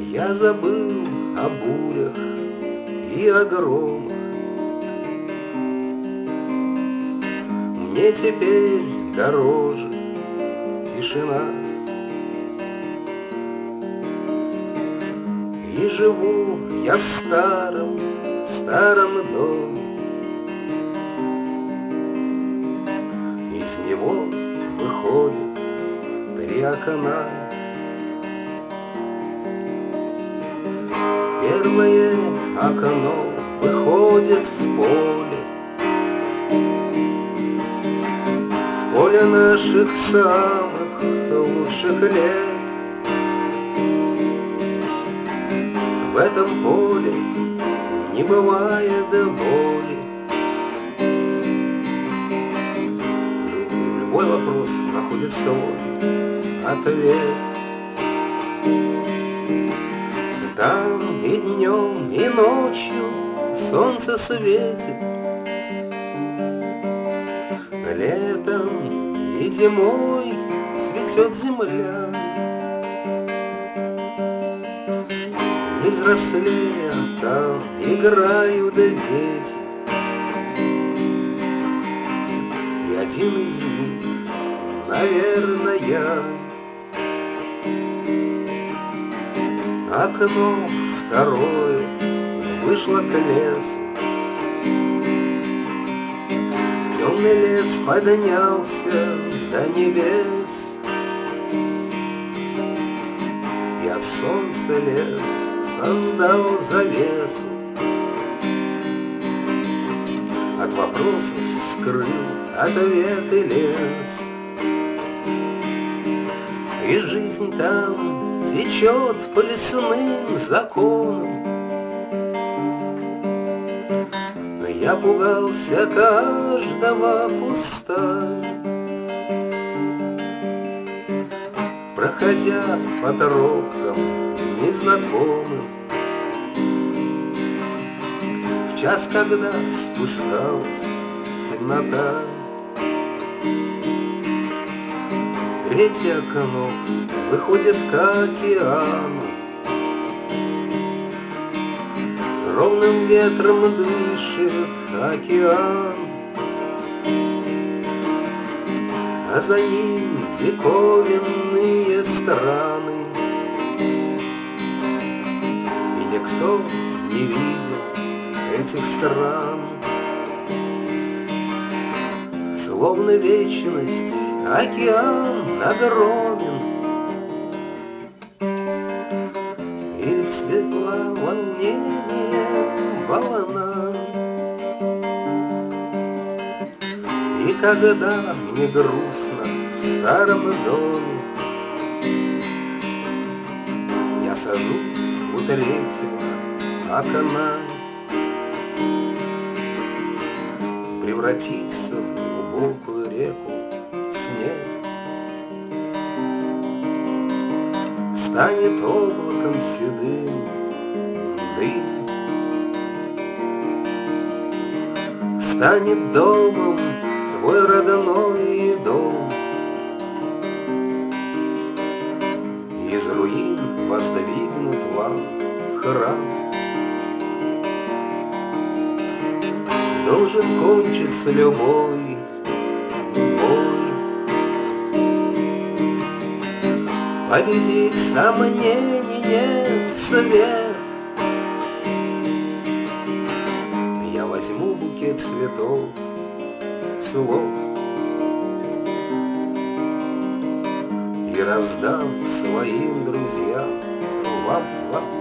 Я забыл о бурях и о громах. Мне теперь дороже тишина. И живу я в старом, старом доме. Из него выходит 3 окна. Первое окно выходит в поле, поле наших самых лучших лет. В этом поле не бывает боли. Любой вопрос находит свой ответ. Там и днем, и ночью солнце светит, летом и зимой цветет земля. Не взрослея там играют дети, и один из них, наверное, я. Окно второе вышло к лесу. Темный лес поднялся до небес. Я в солнце лес создал завесу. От вопросов скрыл ответы лес. И жизнь там течет по лесным законам. Но я пугался каждого куста, проходя по тропкам незнакомым. В час, когда спускалась темнота, третье окно выходит к океану. Ровным ветром дышит океан, а за ним диковинные страны. И никто не видел этих стран. Словно вечность океан огромен, и светла волнением волна. И когда мне грустно в старом доме, я сажусь у третьего окна. Превратиться в глубокую реку снег, станет облаком седым дым, станет домом твой родной дом. Из руин воздвигнут вам храм. Должен кончиться любой бой, победить сомнений нет свет. Я возьму букет цветов, слов и раздам своим друзьям. Вам